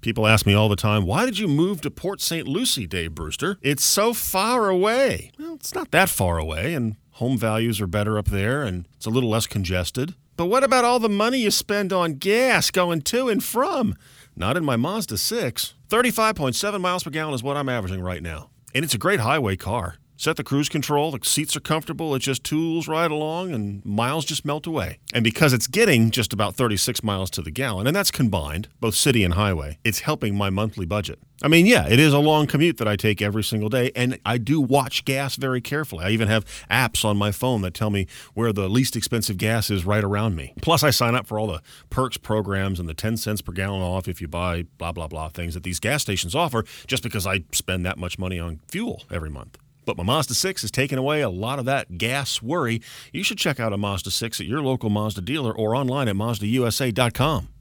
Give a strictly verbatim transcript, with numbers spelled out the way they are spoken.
People ask me all the time, why did you move to Port Saint Lucie, Dave Brewster? It's so far away. Well, it's not that far away, and home values are better up there, and it's a little less congested. But what about all the money you spend on gas going to and from? Not in my Mazda six. thirty-five point seven miles per gallon is what I'm averaging right now. And it's a great highway car. Set the cruise control, the seats are comfortable, it just tools right along, and miles just melt away. And because it's getting just about thirty-six miles to the gallon, and that's combined, both city and highway, it's helping my monthly budget. I mean, yeah, it is a long commute that I take every single day, and I do watch gas very carefully. I even have apps on my phone that tell me where the least expensive gas is right around me. Plus, I sign up for all the perks programs and the ten cents per gallon off if you buy blah, blah, blah things that these gas stations offer just because I spend that much money on fuel every month. But my Mazda six is taking away a lot of that gas worry. You should check out a Mazda six at your local Mazda dealer or online at Mazda U S A dot com.